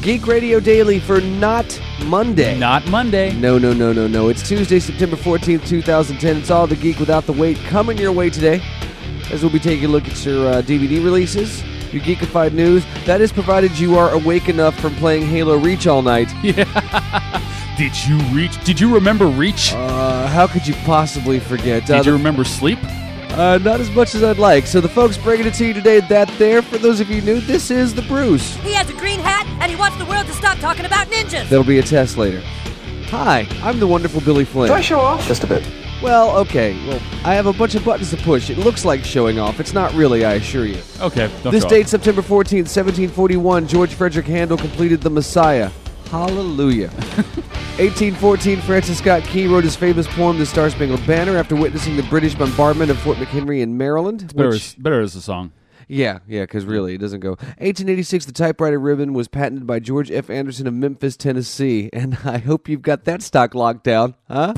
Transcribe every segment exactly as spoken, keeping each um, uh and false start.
Geek Radio Daily for not Monday. Not Monday. No, no, no, no, no. It's Tuesday, September fourteenth, twenty ten. It's all the geek without the wait coming your way today, as we'll be taking a look at your uh, D V D releases, your geekified news. That is provided you are awake enough from playing Halo Reach all night. Yeah. Did you reach? Did you remember Reach? Uh, how could you possibly forget? Did uh, you remember Sleep? Uh, not as much as I'd like. So the folks bringing it to you today, that there, for those of you new, this is the Bruce. He has a green hat, and he wants the world to stop talking about ninjas. There'll be a test later. Hi, I'm the wonderful Billy Flynn. Do I show off? Just a bit. Well, okay. Well, I have a bunch of buttons to push. It looks like showing off. It's not really, I assure you. Okay. Don't This show date, off. September fourteenth, seventeen forty-one, George Frederick Handel completed The Messiah. Hallelujah. eighteen fourteen, Francis Scott Key wrote his famous poem, The Star-Spangled Banner, after witnessing the British bombardment of Fort McHenry in Maryland. It's better, which, as, better as a song. yeah, yeah, because really, it doesn't go. eighteen eighty-six, the typewriter ribbon was patented by George F. Anderson of Memphis, Tennessee. And I hope you've got that stock locked down, huh?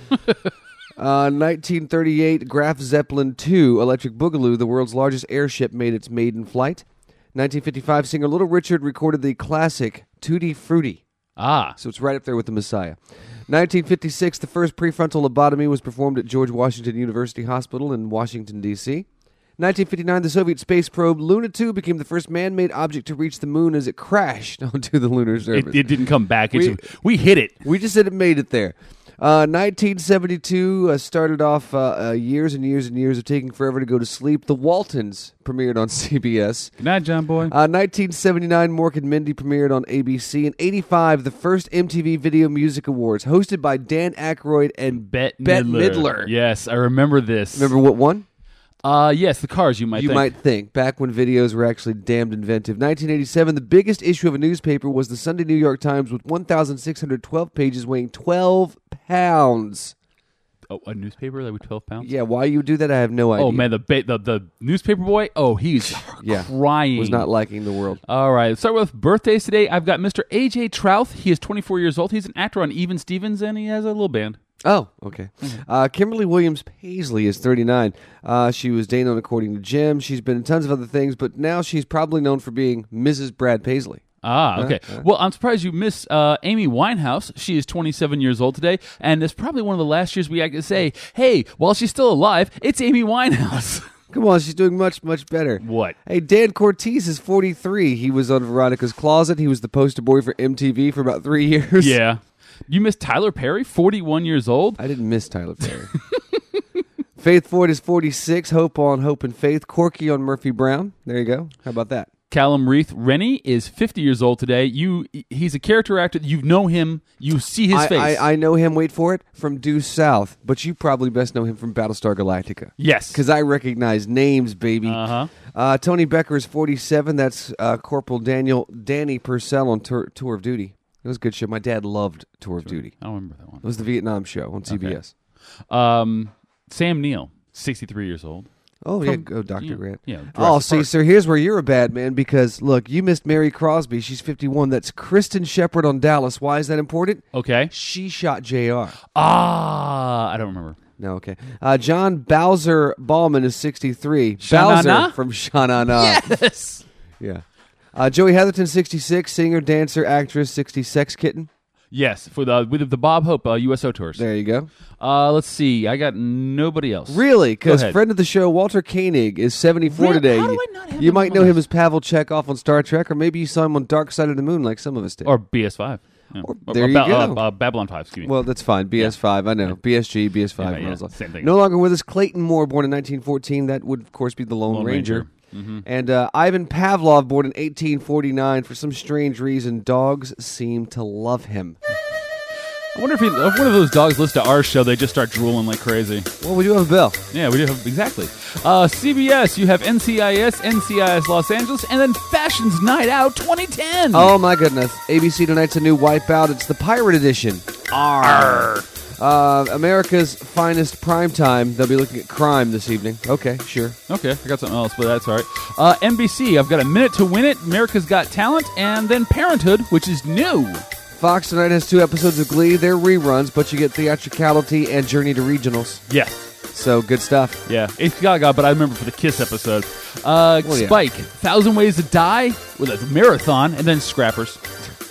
uh, nineteen thirty-eight, Graf Zeppelin two, Electric Boogaloo, the world's largest airship, made its maiden flight. nineteen fifty-five, singer Little Richard recorded the classic Tutti Frutti. Ah. So it's right up there with The Messiah. nineteen fifty-six, the first prefrontal lobotomy was performed at George Washington University Hospital in Washington, D C nineteen fifty-nine, the Soviet space probe Luna two became the first man-made object to reach the moon as it crashed onto the lunar surface. It, it didn't come back. We- We, we hit it. We just said it made it there. Uh, nineteen seventy-two uh, started off uh, uh, years and years and years of taking forever to go to sleep. The Waltons premiered on C B S. Good night, John Boy. Uh, nineteen seventy-nine, Mork and Mindy premiered on A B C. And eighty-five, the first M T V Video Music Awards, hosted by Dan Aykroyd and Bette Bette Midler. Midler. Yes, I remember this. Remember what one? Uh, yes, the Cars, you might you think. might think, back when videos were actually damned inventive. nineteen eighty-seven, the biggest issue of a newspaper was the Sunday New York Times with one thousand six hundred twelve pages weighing twelve pounds. Oh, a newspaper that weighed twelve pounds? Yeah, why you would do that, I have no idea. Oh, man, the, ba- the the newspaper boy, oh, he's Yeah. crying. Was not liking the world. All right, let's start with birthdays today. I've got Mister A J Trouth. He is twenty-four years old. He's an actor on Even Stevens, and he has a little band. Oh, okay. Mm-hmm. Uh, Kimberly Williams Paisley is thirty-nine. Uh, she was day known according to Jim. She's been in tons of other things, but now she's probably known for being Missus Brad Paisley. Ah, okay. Uh, uh. Well, I'm surprised you miss uh, Amy Winehouse. She is twenty-seven years old today, and it's probably one of the last years we have to say, hey, while she's still alive, it's Amy Winehouse. Come on, she's doing much, much better. What? Hey, Dan Cortese is forty-three. He was on Veronica's Closet. He was the poster boy for M T V for about three years. Yeah. You miss Tyler Perry, forty-one years old? I didn't miss Tyler Perry. Faith Ford is forty-six. Hope on Hope and Faith. Corky on Murphy Brown. There you go. How about that? Callum Reith Rennie is fifty years old today. You, He's a character actor. You know him. You see his I, face. I, I know him, wait for it, from Due South, but you probably best know him from Battlestar Galactica. yes. Because I recognize names, baby. Uh-huh. Uh, Tony Becker is forty-seven. That's uh, Corporal Daniel Danny Purcell on Tour, Tour of Duty. It was a good show. My dad loved Tour of Duty. I don't remember that one. It was the Vietnam show on C B S. Um, Sam Neill, sixty-three years old. Oh, From- yeah, go Doctor yeah, Grant. yeah, oh, Jurassic see, Park. sir, here's where you're a bad man because, look, you missed Mary Crosby. She's fifty-one. That's Kristen Shepard on Dallas. Why is that important? Okay. She shot J R. Ah, I don't remember. No, okay. Uh, John Bowser Ballman is sixty-three. Sha-na-na? Bowser from Sha-na-na. Yes. Yeah. Uh, Joey Heatherton, sixty-six. Singer, dancer, actress, sixty. Sex Kitten. Yes, for the with the Bob Hope uh, U S O tours. There you go. Uh, let's see. I got nobody else. Really? Because ahead. friend of the show, Walter Koenig, is seventy-four Really? today. How do You- I not have You him might on know my him list? as Pavel Chekhov on Star Trek, or maybe you saw him on Dark Side of the Moon like some of us did. Or B S five. Yeah. Or- there you Ba- go. Uh, uh, Babylon five, excuse me. Well, that's fine. B S five, I know. B S G, B S five. Yeah, yeah, and all that. same thing. No longer with us, Clayton Moore, born in nineteen fourteen. That would, of course, be the Lone, Lone Ranger. Ranger. Mm-hmm. And uh, Ivan Pavlov, born in eighteen forty-nine. For some strange reason, dogs seem to love him. I wonder if, he, if one of those dogs listens to our show, they just start drooling like crazy. Well, we do have a bell. Yeah, we do have, exactly. Uh, C B S, you have N C I S, N C I S Los Angeles, and then Fashions Night Out twenty ten. Oh, my goodness. A B C tonight's a new Wipeout. It's the Pirate Edition. Arr. Uh, America's finest primetime. They'll be looking at crime this evening. Okay, sure. Okay, I got something else, but that's all right. Uh, N B C, I've got A Minute to Win It, America's Got Talent, and then Parenthood, which is new. Fox tonight has two episodes of Glee. They're reruns, but you get theatricality and Journey to Regionals. Yes. So, good stuff. Yeah, it's Gaga, but I remember for the Kiss episode. Uh, Well, yeah. Spike, Thousand Ways to Die with a marathon, and then Scrappers.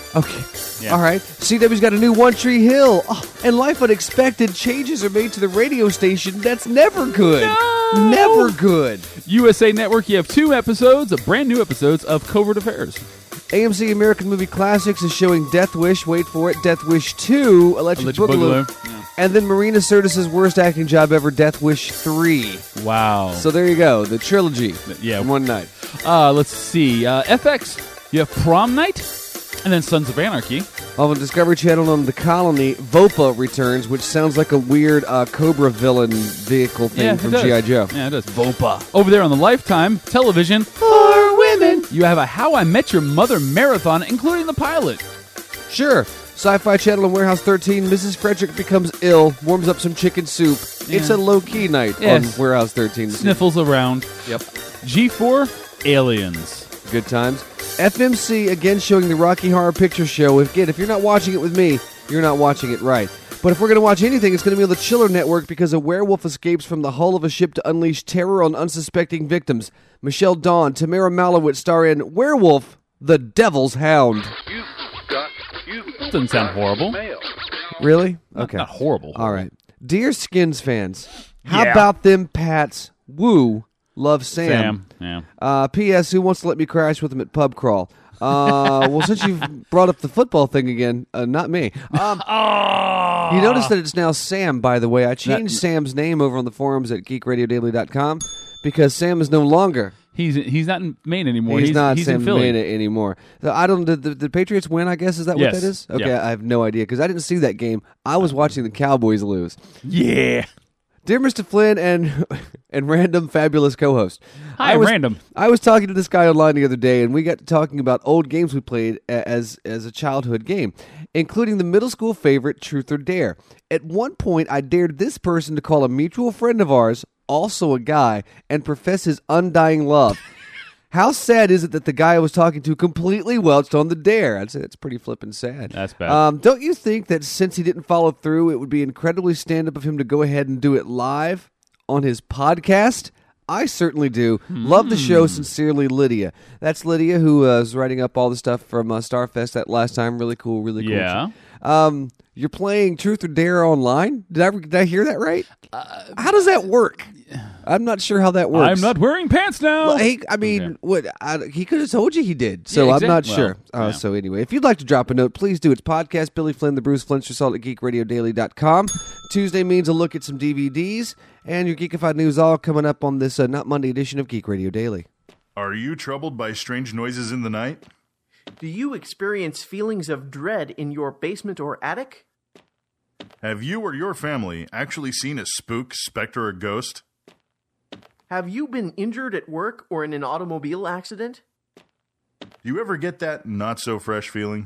Okay. Yeah. All right. C W's got a new One Tree Hill. Oh, and life unexpected changes are made to the radio station. That's never good. No! Never good. U S A Network, you have two episodes, brand new episodes of Covert Affairs. A M C American Movie Classics is showing Death Wish. Wait for it. Death Wish two, Electric, Electric Boogaloo. Boogaloo. Yeah. And then Marina Sirtis' worst acting job ever, Death Wish three. Wow. So there you go. The trilogy. Yeah. In one night. Uh, let's see. Uh, F X, you have Prom Night, and then Sons of Anarchy. On the Discovery Channel on The Colony, Vopa returns, which sounds like a weird uh, Cobra villain vehicle thing Yeah, it from does. G I. Joe. Yeah, it does. Vopa. Over there on the Lifetime television, For women. you have a How I Met Your Mother marathon, including the pilot. Sure. Sci-Fi Channel on Warehouse thirteen, Missus Frederick becomes ill, warms up some chicken soup. Yeah. It's a low-key night Yes. on Warehouse thirteen. Sniffles around. Yep. G four, Aliens. Good times. F M C again showing the Rocky Horror Picture Show. Again, if you're not watching it with me, you're not watching it right. But if we're going to watch anything, it's going to be on the Chiller Network because a werewolf escapes from the hull of a ship to unleash terror on unsuspecting victims. Michelle Dawn, Tamara Malowitz star in Werewolf, the Devil's Hound. You've got, you've Doesn't sound got horrible. mail. Really? Not- Okay. Not horrible. All right. Dear Skins fans, how Yeah. about them Pats? Woo. Love Sam. Sam. Yeah. Uh, P S. Who wants to let me crash with him at pub crawl? Uh, well, since you've brought up the football thing again, uh, not me. Um, Oh. you notice that it's now Sam, by the way. I changed That- Sam's name over on the forums at geek radio daily dot com because Sam is no longer. He's he's not in Maine anymore. He's, not he's Sam in Philly. Mena anymore. So I don't. Did the, the Patriots win? I guess is that Yes. what that is? Okay, Yeah. I have no idea because I didn't see that game. I was watching the Cowboys lose. Yeah. Dear Mister Flynn and and random fabulous co-host. Hi, I was, random. I was talking to this guy online the other day, and we got to talking about old games we played a- as as a childhood game, including the middle school favorite Truth or Dare. At one point, I dared this person to call a mutual friend of ours, also a guy, and profess his undying love. How sad is it that the guy I was talking to completely welched on the dare? I'd say that's pretty flippin' sad. That's bad. Um, don't you think that since he didn't follow through, it would be incredibly stand-up of him to go ahead and do it live on his podcast? I certainly do. Love the show. Sincerely, Lydia. That's Lydia, who uh, was writing up all the stuff from uh, Starfest that last time. Really cool, really cool. Yeah. Um, you're playing Truth or Dare online? Did I, did I hear that right? Uh, how does that work? I'm not sure how that works. I'm not wearing pants now. Well, he, I mean, Okay. what I, he could have told you he did. So Yeah, I'm not exact- sure. well, uh, yeah. So anyway, if you'd like to drop a note, please do. It's podcast Billy Flynn, the Bruce Flynn Salt at geek radio daily dot com. Tuesday means a look at some D V Ds and your Geekified news all coming up on this uh, not Monday edition of Geek Radio Daily. Are you troubled by strange noises in the night? Do you experience feelings of dread in your basement or attic? Have you or your family actually seen a spook, specter, or ghost? Have you been injured at work or in an automobile accident? Do you ever get that not-so-fresh feeling?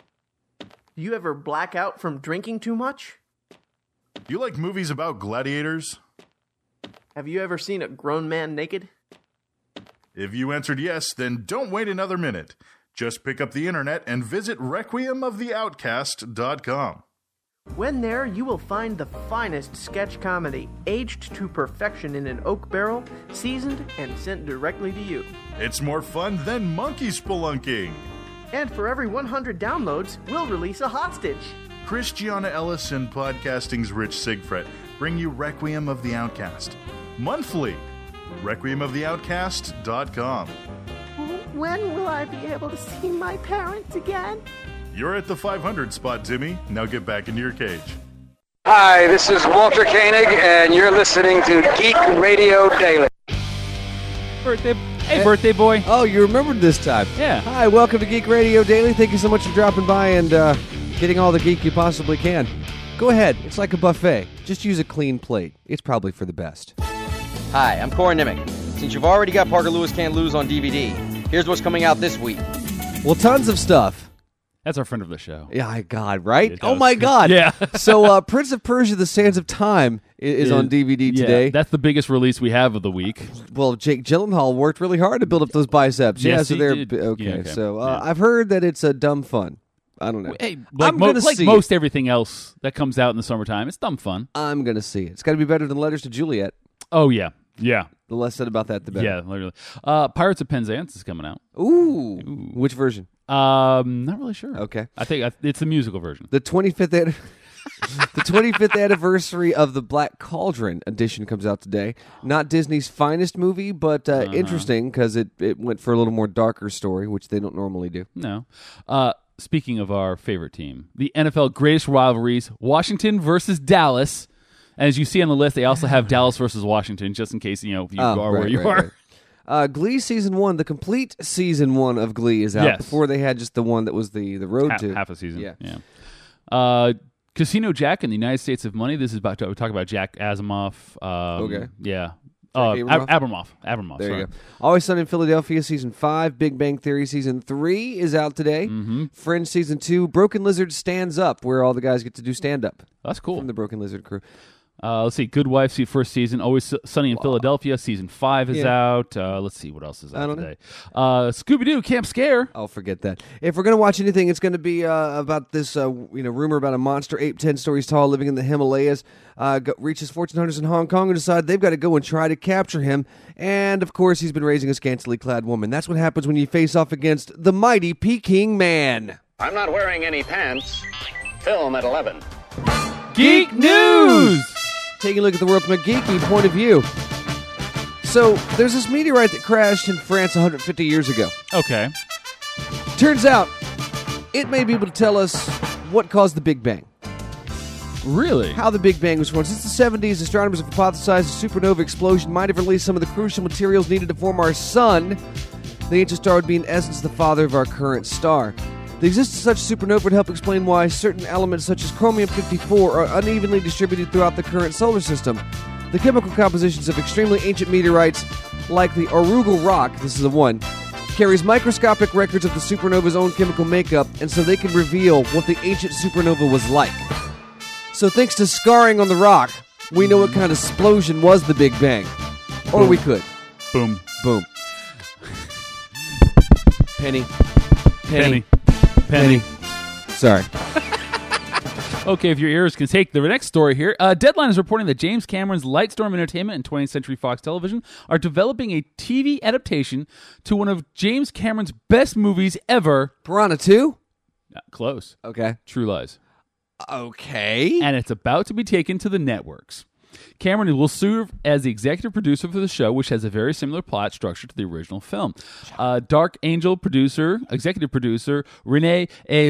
Do you ever black out from drinking too much? Do you like movies about gladiators? Have you ever seen a grown man naked? If you answered yes, then don't wait another minute. Just pick up the internet and visit requiem of the outcast dot com. When there, you will find the finest sketch comedy, aged to perfection in an oak barrel, seasoned and sent directly to you. It's more fun than monkey spelunking. And for every one hundred downloads, we'll release a hostage. Christiana Ellis and podcasting's Rich Sigfred bring you Requiem of the Outcast. Monthly. requiem of the outcast dot com. When will I be able to see my parents again? You're at the five hundred spot, Timmy. Now get back into your cage. Hi, this is Walter Koenig, and you're listening to Geek Radio Daily. Birthday. Hey, birthday boy. Oh, you remembered this time. Yeah. Hi, welcome to Geek Radio Daily. Thank you so much for dropping by and uh, getting all the geek you possibly can. Go ahead. It's like a buffet. Just use a clean plate. It's probably for the best. Hi, I'm Corey Nimick. Since you've already got Parker Lewis Can't Lose on D V D, here's what's coming out this week. Well, tons of stuff. That's our friend of the show. Yeah, my God, right? It Oh, does. my God. Yeah. So, uh, Prince of Persia, The Sands of Time i- is on D V D Yeah, today. that's the biggest release we have of the week. Well, Jake Gyllenhaal worked really hard to build up those biceps. Yeah, Yes, so he they're did. okay. Yeah, okay. So uh, Yeah. I've heard that it's a dumb fun. I don't know. Hey, like, I'm mo- gonna like see most it. everything else that comes out in the summertime, it's dumb fun. I'm gonna see it. It's got to be better than Letters to Juliet. Oh yeah, yeah, The less said about that, the better. yeah. Literally, uh, Pirates of Penzance is coming out. Ooh. Which version? Um, not really sure. Okay. I think I, it's the musical version. The twenty-fifth an- the twenty-fifth anniversary of the Black Cauldron edition comes out today. Not Disney's finest movie, but uh, Uh-huh. interesting because it, it went for a little more darker story, which they don't normally do. No. Uh, speaking of our favorite team, the N F L greatest rivalries, Washington versus Dallas. As you see on the list, they also have Dallas versus Washington, just in case you know you Oh, are right, where you right, are. right. Uh, Glee season one, the complete season one of Glee is out. Yes. Before they had just the one that was the, the road half, to half a season. Yeah. yeah. Uh, Casino Jack in the United States of Money. This is about to we talk about Jack Asimov. Um, Okay. Yeah. Uh, Abramoff? Ab- Abramoff. Abramoff. There sorry. you go. Always Sunny in Philadelphia season five. Big Bang Theory season three is out today. Mm-hmm. Friends season two. Broken Lizard Stands Up, where all the guys get to do stand up That's cool. from the Broken Lizard crew. Uh, let's see. Good Wife, see first season. Always Sunny in Philadelphia. Season five is Yeah. out. Uh, let's see what else is I out don't know. today. Uh, Scooby Doo Camp Scare. I'll forget that. If we're gonna watch anything, it's gonna be uh, about this, uh, you know, rumor about a monster ape ten stories tall living in the Himalayas. Uh, go, reaches fortune hunters in Hong Kong and decide they've got to go and try to capture him. And of course, he's been raising a scantily clad woman. That's what happens when you face off against the mighty Peking Man. I'm not wearing any pants. Film at eleven. Geek News. Taking a look at the world from a geeky point of view. So, there's this meteorite that crashed in France one hundred fifty years ago. Okay. Turns out, it may be able to tell us what caused the Big Bang. Really? How the Big Bang was formed. Since the seventies, astronomers have hypothesized a supernova explosion might have released some of the crucial materials needed to form our sun. The ancient star would be, in essence, the father of our current star. The existence of such supernova would help explain why certain elements such as chromium fifty-four are unevenly distributed throughout the current solar system. The chemical compositions of extremely ancient meteorites, like the Arugal rock, this is the one, carries microscopic records of the supernova's own chemical makeup, and so they can reveal what the ancient supernova was like. So thanks to scarring on the rock, we know what kind of explosion was the Big Bang. Or we could. Boom. Boom. Penny. Penny. Penny. Sorry. Okay, if your ears can take the next story here. Uh, Deadline is reporting that James Cameron's Lightstorm Entertainment and twentieth Century Fox Television are developing a T V adaptation to one of James Cameron's best movies ever. Piranha two? Uh, close. Okay. True Lies. Okay. And it's about to be taken to the networks. Cameron will serve as the executive producer for the show, which has a very similar plot structure to the original film. Uh, Dark Angel producer, executive producer, Renee A.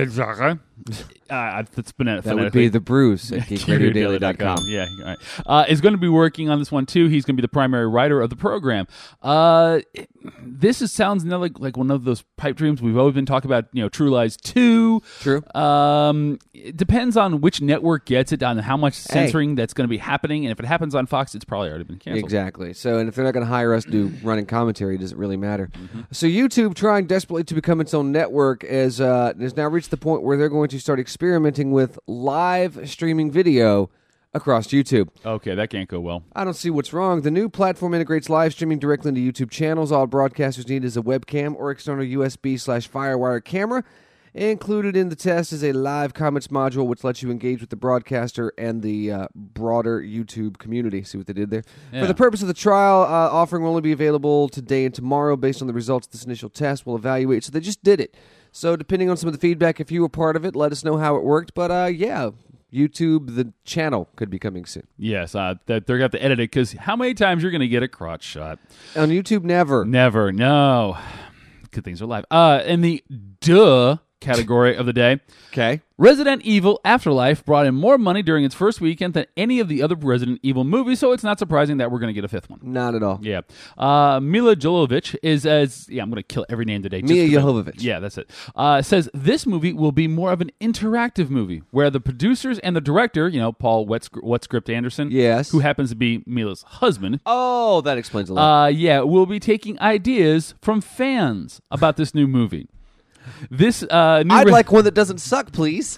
Uh, that's been that would be the Bruce at geek radio daily dot com. Yeah, all right. uh, is going to be working on this one too. He's going to be the primary writer of the program. Uh, this is, sounds like like one of those pipe dreams we've always been talking about. You know, True Lies two. True. Um, it depends on which network gets it, on how much censoring hey. that's going to be happening, and if it happens on Fox, it's probably already been canceled. Exactly. So, and if they're not going to hire us to do running commentary, it doesn't really matter. Mm-hmm. So, YouTube, trying desperately to become its own network, is uh, has now reached the point where they're going to start experimenting with live streaming video across YouTube. Okay, that can't go well. I don't see what's wrong. The new platform integrates live streaming directly into YouTube channels. All broadcasters need is a webcam or external U S B slash FireWire camera. Included in the test is a live comments module, which lets you engage with the broadcaster and the uh, broader YouTube community. See what they did there? Yeah. For the purpose of the trial, uh, offering will only be available today and tomorrow based on the results of this initial test. We'll evaluate. So they just did it. So depending on some of the feedback, if you were part of it, let us know how it worked. But uh, yeah, YouTube, the channel, could be coming soon. Yes, uh, that they're going to have to edit it, because how many times you're going to get a crotch shot? On YouTube, never. Never, no. Good things are live. Uh, in the duh category of the day. Okay. Resident Evil Afterlife brought in more money during its first weekend than any of the other Resident Evil movies, so it's not surprising that we're going to get a fifth one. Not at all. Yeah. Uh, Mila Jovovich is as... Yeah, I'm going to kill every name today. Mila Jovovich. Yeah, that's it. Uh, says this movie will be more of an interactive movie, where the producers and the director, you know, Paul Whatscript Anderson, yes, who happens to be Mila's husband. Oh, that explains a lot. Uh, yeah, will be taking ideas from fans about this new movie. This uh, new I'd Re- like one that doesn't suck, please.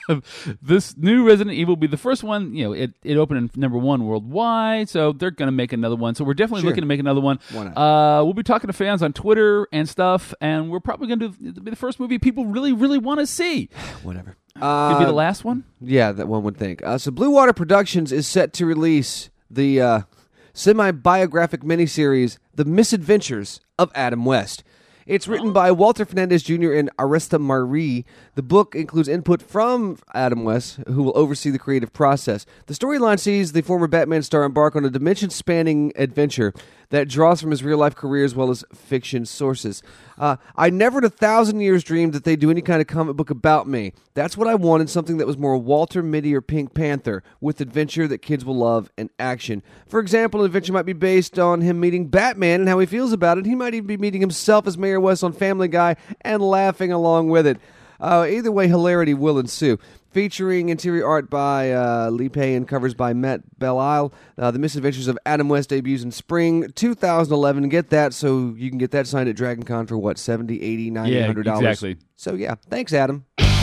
This new Resident Evil will be the first one. You know, it, it opened in number one worldwide, so they're going to make another one. So we're definitely Sure. looking to make another one. Why not? Uh, we'll be talking to fans on Twitter and stuff, and we're probably going to be the first movie people really, really want to see. Whatever. Could Uh, be the last one. Yeah, that one would think. Uh, so Blue Water Productions is set to release the uh, semi-biographic miniseries, The Misadventures of Adam West. It's written by Walter Fernandez Junior and Arista Marie. The book includes input from Adam West, who will oversee the creative process. The storyline sees the former Batman star embark on a dimension-spanning adventure that draws from his real-life career as well as fiction sources. Uh, I never in a thousand years dreamed that they'd do any kind of comic book about me. That's what I wanted, something that was more Walter Mitty or Pink Panther, with adventure that kids will love and action. For example, an adventure might be based on him meeting Batman and how he feels about it. He might even be meeting himself as Mayor West on Family Guy and laughing along with it. Uh, either way, hilarity will ensue. Featuring interior art by uh, Lee Pay and covers by Matt Belle-Isle. Uh, the Misadventures of Adam West debuts in spring two thousand eleven. Get that so you can get that signed at Dragon Con for what, seventy dollars, eighty dollars, ninety dollars, Yeah, one hundred dollars? exactly. So yeah, thanks, Adam.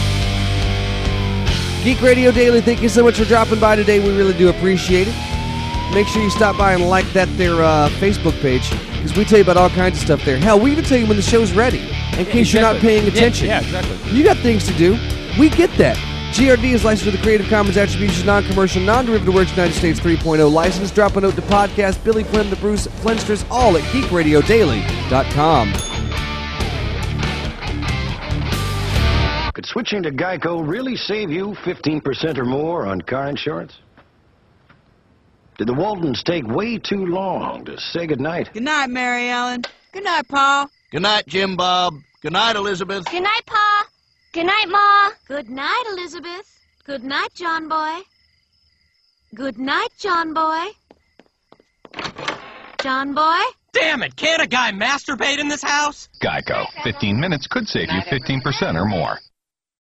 Geek Radio Daily, thank you so much for dropping by today. We really do appreciate it. Make sure you stop by and like that their uh, Facebook page, because we tell you about all kinds of stuff there. Hell, we even tell you when the show's ready, in case exactly. you're not paying Yeah, attention. yeah, exactly. You got things to do. We get that. G R D is licensed with the Creative Commons Attribution, Non-Commercial, Non-Derivative Works, United States three point oh license. Drop a note to podcast, Billy Flynn, the Bruce Flensters, all at geek radio daily dot com. Could switching to Geico really save you fifteen percent or more on car insurance? Did the Waltons take way too long to say goodnight? Good night, Mary Ellen. Good night, Paul. Good night, Jim Bob. Good night, Elizabeth. Good night, Pa. Good night, Ma. Good night, Elizabeth. Good night, John Boy. Good night, John Boy. John Boy? Damn it, can't a guy masturbate in this house? Geico. fifteen minutes could save you fifteen percent or more.